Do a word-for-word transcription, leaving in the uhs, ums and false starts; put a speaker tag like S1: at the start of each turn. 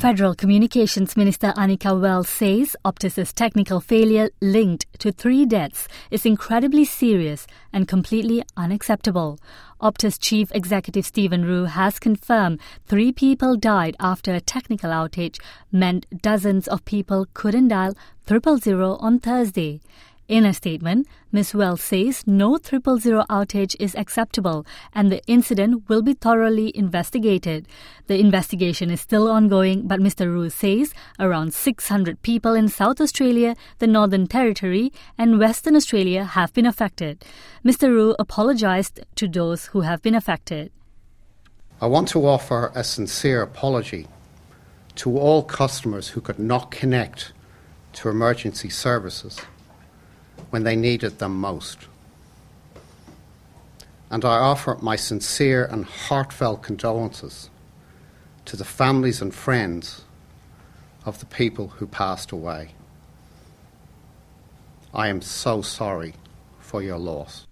S1: Federal Communications Minister Anika Wells says Optus's technical failure linked to three deaths is incredibly serious and completely unacceptable. Optus Chief Executive Stephen Rue has confirmed three people died after a technical outage meant dozens of people couldn't dial triple zero on Thursday. In a statement, Miz Wells says no triple zero outage is acceptable and the incident will be thoroughly investigated. The investigation is still ongoing, but Mister Rue says around six hundred people in South Australia, the Northern Territory and Western Australia have been affected. Mister Rue apologised to those who have been affected.
S2: I want to offer a sincere apology to all customers who could not connect to emergency services when they needed them most. And I offer my sincere and heartfelt condolences to the families and friends of the people who passed away. I am so sorry for your loss.